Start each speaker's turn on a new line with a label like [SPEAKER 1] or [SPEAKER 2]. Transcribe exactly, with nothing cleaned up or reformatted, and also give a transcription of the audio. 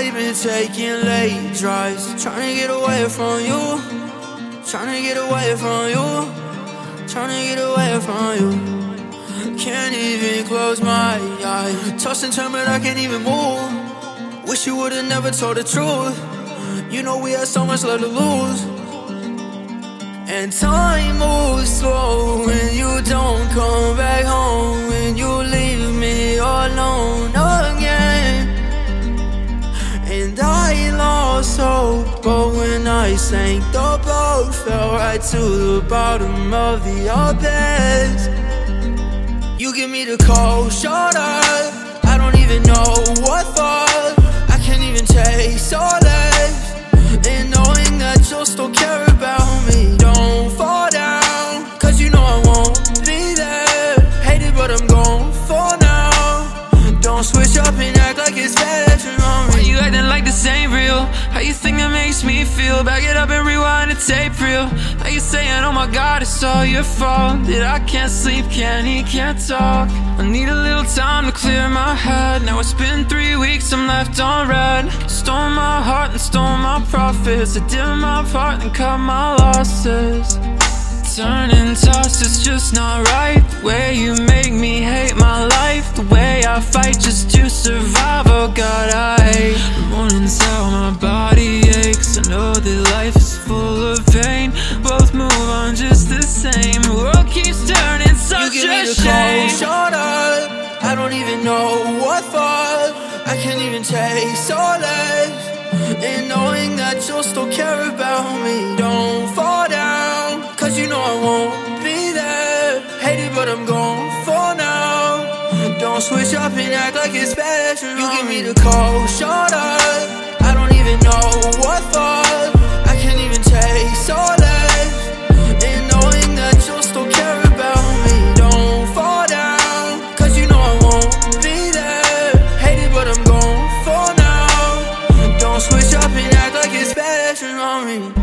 [SPEAKER 1] Lately been taking late drives, trying to get away from you, trying to get away from you, trying to get away from you. Can't even close my eyes, toss and turn but I can't even move. Wish you would've never told the truth. You know we had so much love to lose. And time moves slow when you don't come back home, when you leave me alone again. And I lost hope, but when I sank, the boat fell right to the bottom of the abyss. You give me the cold shoulder, I don't even know what for. I can't even take solace in knowing that you'll still care about me. Don't fall down, cause you know I won't be there. Hate it but I'm gone for now. Don't switch up and act like it's fashion on me.
[SPEAKER 2] Why you acting like this ain't real? How you think that makes me feel? Back it up and rewind the tape reel. How you saying, oh my God, it's all your fault that I can't sleep, can't eat, can't talk. I need a little time to clear my head. Now it's been three weeks, I'm left on red. Stole my heart and stole my profits. I did my part and cut my losses. Turn and toss, it's just not right. The way you make me hate my life, the way I fight just to survive. Oh God, I hate the mornings how my body aches. I know that life is full of pain. Both move on just the same. The world keeps turning, such
[SPEAKER 1] you give
[SPEAKER 2] a
[SPEAKER 1] me the
[SPEAKER 2] shame.
[SPEAKER 1] cold shoulder, I don't even know what for. I can't even take solace in knowing that you'll still care about me. Don't fall down, cause you know I won't be there. Hate it but I'm gone for now. Don't switch up and act like it's fashion. You give me the cold shoulder, I don't even know what for. I can't even take solace in knowing that you'll still care about me. Don't fall down, cause you know I won't be there. Hate it but I'm gone for now. Don't switch up and act like it's fashion on me.